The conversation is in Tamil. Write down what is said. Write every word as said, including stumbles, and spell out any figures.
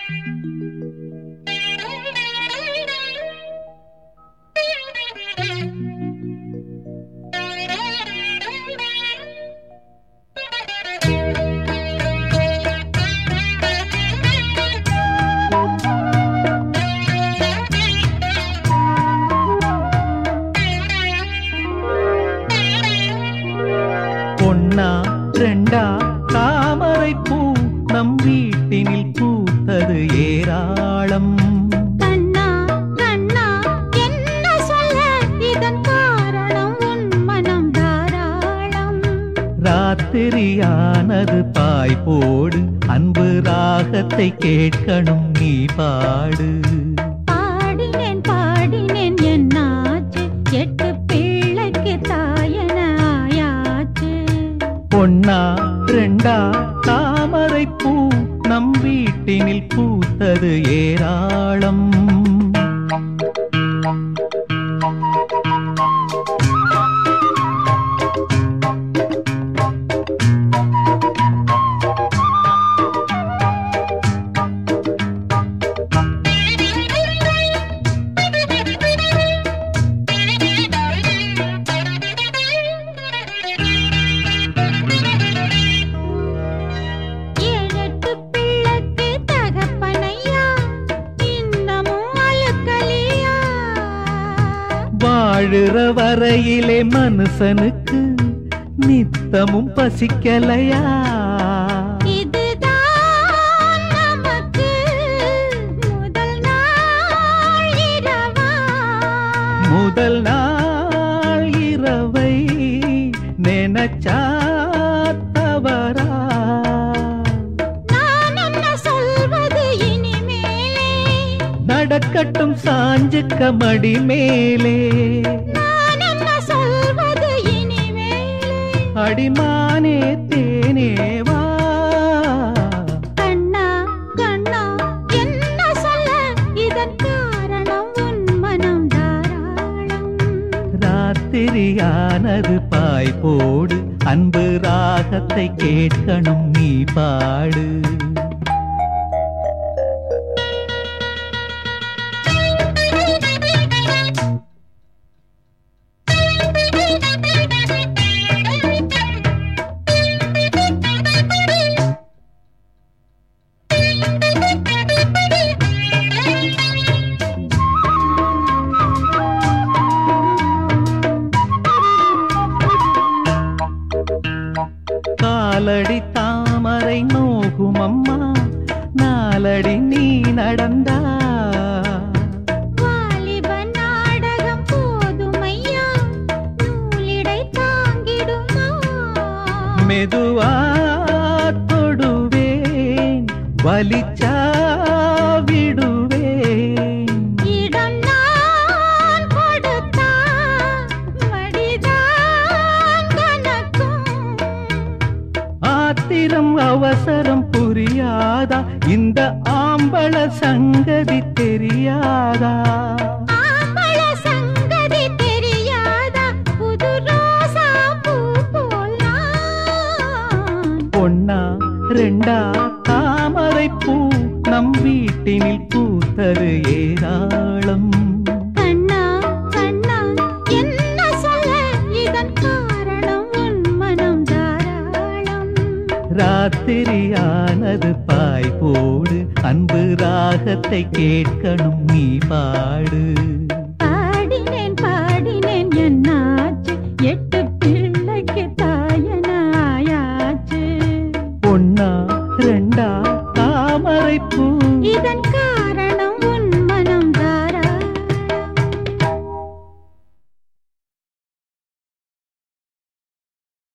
ஒன்னா ரெண்டா தாமரை பூ நம் வீட்டினில் பூத்தது ஏராளம். கண்ணா கண்ணா என்ன சொல்ல இதன் காரணம் உன் மனம் தாராளம். ராத்திரியானது பாய் போடு அன்பு ராகத்தை கேட்கணும் நீ பாடு. பாடினேன் பாடினேன் என்னாச்சு எட்டு பிள்ளைக்கு தாயன ஆயாச்சு. ஒன்னா ரெண்டா தாமரை பூ நம் வீட்டினில் பூத்தது ஏராளம். வாழுற வரையிலே மனுஷனுக்கு நித்தமும் பசிக்கலையா? இதுதான் நமக்கு முதல் நாள் இரவா? முதல் நாள் இரவை நினைச்சா தவறா? நான் என்ன சொல்வது இனிமேலே? நடக்கட்டும் சாஞ்சுக்க மடி மேலே. நான் என்ன சொல்வது இனிமேலே? அடிமானே தேனேவா. கண்ணா கண்ணா என்ன சொல்ல இதன் காரணம் உன் மனம் தாராளம். ராத்திரியானது பாய் போடு அன்பு ராகத்தை கேட்கணும் நீ பாடு. காலடி தாமரை நோகும் அம்மா நாலடி நீ நடந்தா. வாலிப நாடகம் போதுமையா நூலிடை தாங்கிடுமா? மெதுவா தொடுவேன் வலிச்சா விடுவேன். இடம் நான் கொடுத்தா மடிதான் கணக்கும். ஆத்திரம் அவசரம் புரியாதா? இந்த ஆம்பள சங்கதி தெரியாதா? ஆம்பள சங்கதி தெரியாதா? புது ரோசா பூ போல் நான். ஒன்னா ரெண்டா தாமரை பூ நம் வீட்டினில் பூத்தது ஏராளம். கண்ணா கண்ணா என்ன சொல்ல இதன் காரணம் உன் மனம் தாராளம். ராத்திரியானது பாய் போடு அன்பு ராகத்தை கேட்கணும் நீ பாடு.